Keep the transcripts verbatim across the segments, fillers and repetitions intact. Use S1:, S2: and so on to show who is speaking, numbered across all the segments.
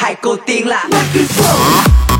S1: hai cô tiên là microphone.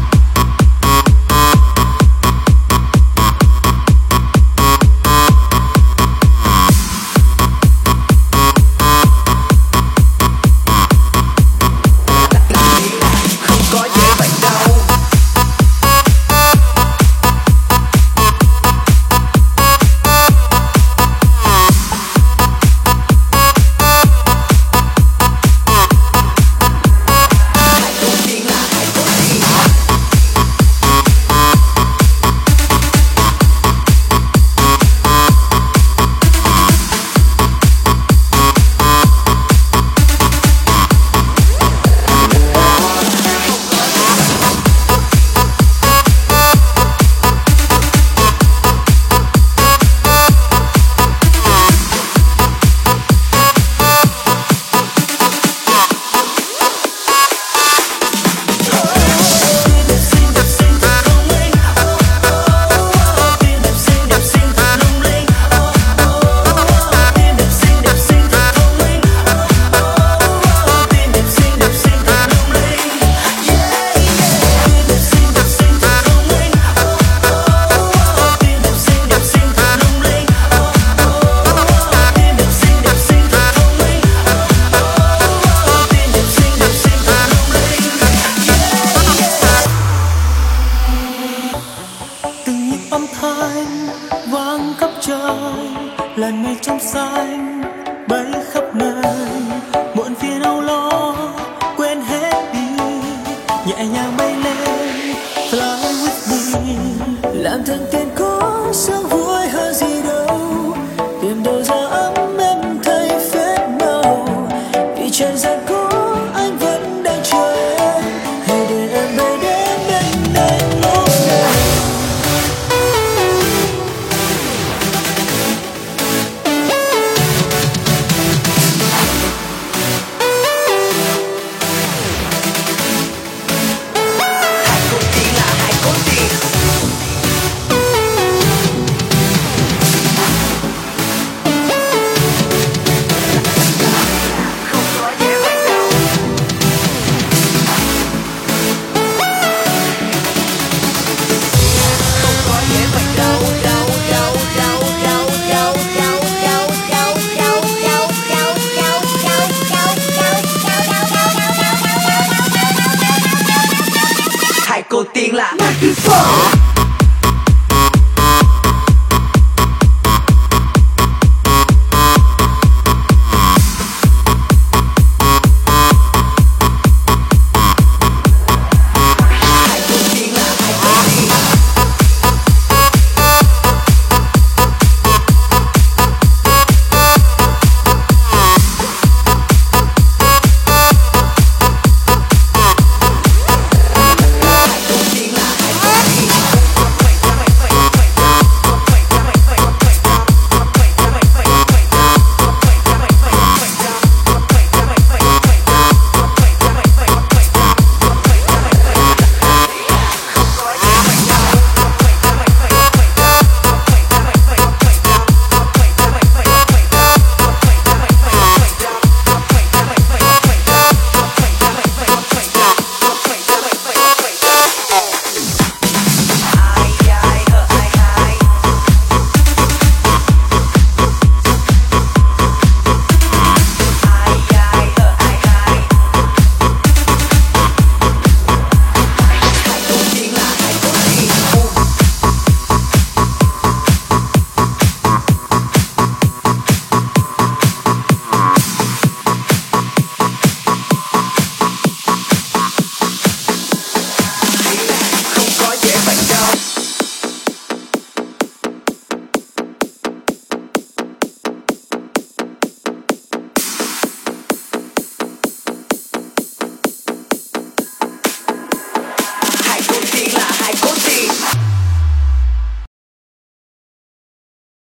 S2: Âm thanh vang khắp trời, làn mây trong xanh bay khắp nơi, muộn phiền âu lo quên hết đi, nhẹ nhàng bay lên fly with me, làm thằng tên có sướng vui hơn gì đâu, tìm đâu ra ấm em thấy phết nào, vì trần gian có anh vẫn đang chờ em, hãy để em bay đến bên anh lúc này.
S1: Cô tiên là microphone.